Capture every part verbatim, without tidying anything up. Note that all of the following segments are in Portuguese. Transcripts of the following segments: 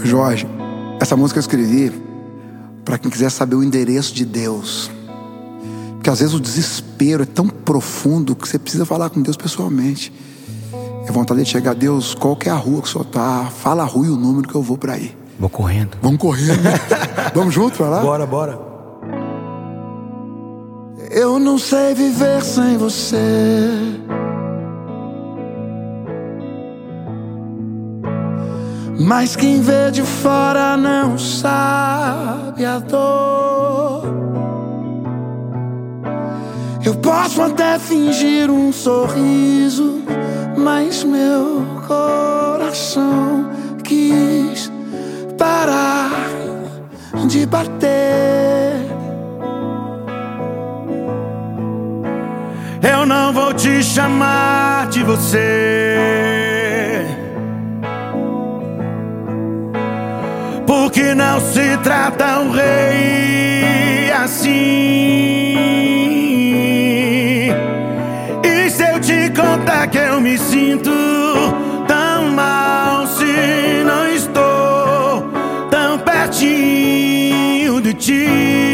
Jorge, essa música eu escrevi para quem quiser saber o endereço de Deus. Porque às vezes o desespero é tão profundo que você precisa falar com Deus pessoalmente. É vontade de chegar a Deus, qual que é a rua que o senhor tá? Fala a rua e o número que eu vou para aí. Vou correndo. Vamos correndo. Vamos junto pra lá? Bora, bora. Eu não sei viver sem você. Mas quem vê de fora não sabe a dor. Eu posso até fingir um sorriso, mas meu coração quis parar de bater. Eu não vou te chamar de você, porque não se trata um rei assim. E se eu te contar que eu me sinto tão mal, se não estou tão pertinho de ti?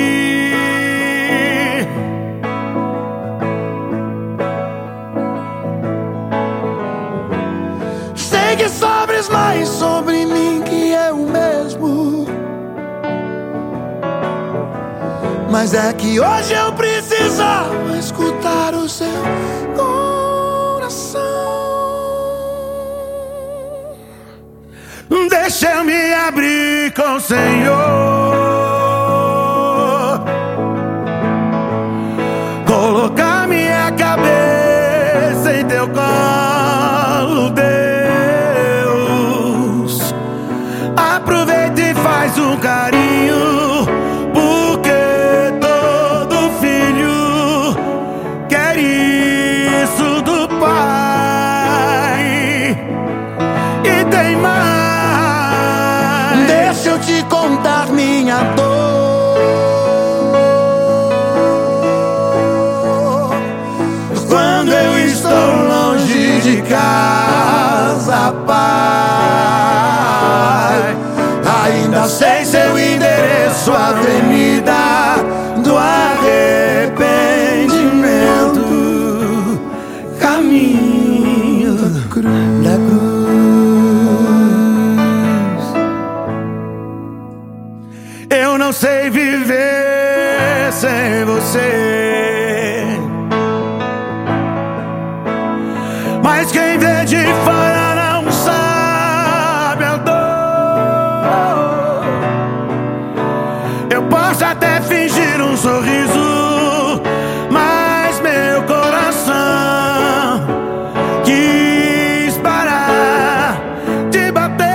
Sei que sobres mais sobre mim que eu mesmo, mas é que hoje eu precisava escutar o seu coração. Deixa eu me abrir com o Senhor, colocar minha cabeça em teu colo, Deus. Aproveita e faz um carinho, porque todo filho quer isso do Pai. E tem mais. Deixa eu te contar minha dor. Quando eu estou longe de casa, Pai, ainda sei seu endereço, Avenida do Arrependimento, caminho da cruz. Da cruz. Eu não sei viver sem você, mas quem vê de fora não sabe a dor. Eu posso até fingir um sorriso, mas meu coração quis parar de bater.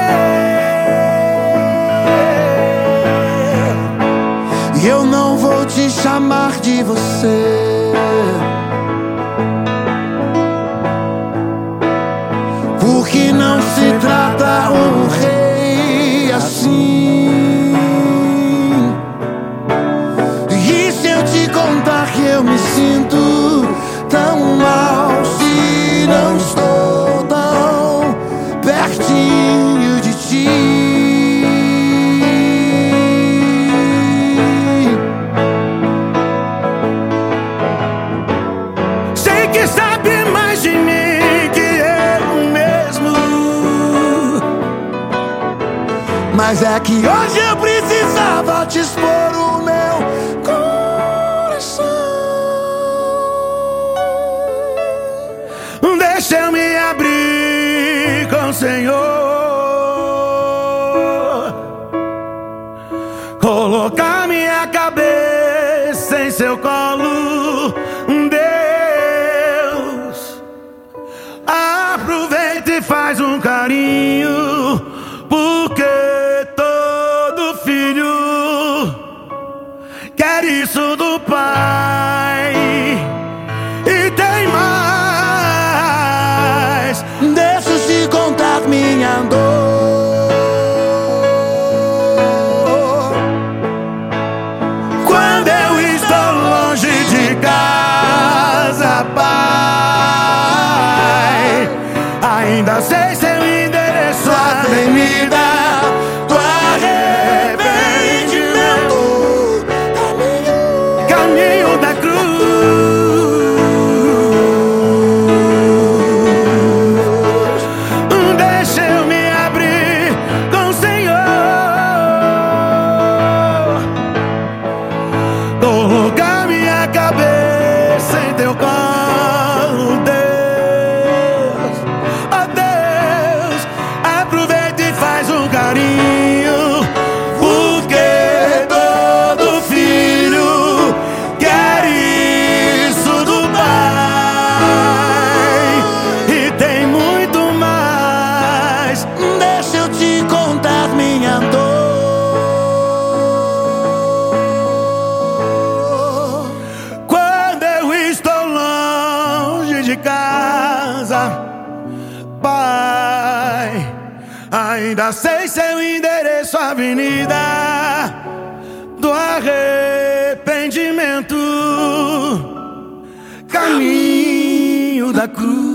E eu não vou te chamar de você, porque não se trata um rei assim. E se eu te contar que eu me sinto tão mal, se não estou tão pertinho de ti? Sei que sabe mais de mim que eu mesmo, Mas é que hoje eu precisava te expor o meu coração. deixa eu me abrir com o Senhor, colocar minha cabeça em seu colo, Deus. Aproveita e faz um carinho, porque todo filho Ainda sei seu endereço, avenida do arrependimento, caminho da cruz.